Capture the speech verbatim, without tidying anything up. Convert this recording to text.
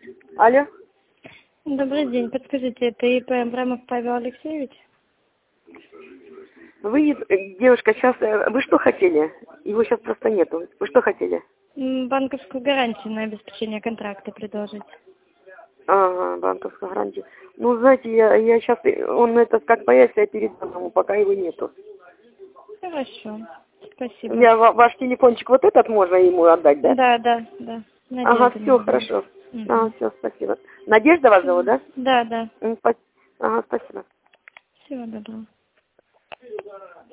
Алло. Добрый день. Подскажите, это ИП Абрамов Павел Алексеевич? Вы, девушка, сейчас... Вы что хотели? Его сейчас просто нету. Вы что хотели? Банковскую гарантию на обеспечение контракта предложить. Ага, банковская гарантия. Ну, знаете, я, я сейчас... Он это как появится, я передам ему, пока его нету. Хорошо. Спасибо. Я, ваш телефончик вот этот можно ему отдать, да? Да, да, да. Надежда, ага, все, Надежда. хорошо. Угу. Ага, все, спасибо. Надежда вас зовут, да? Да, да. Ага, спасибо. Всего доброго.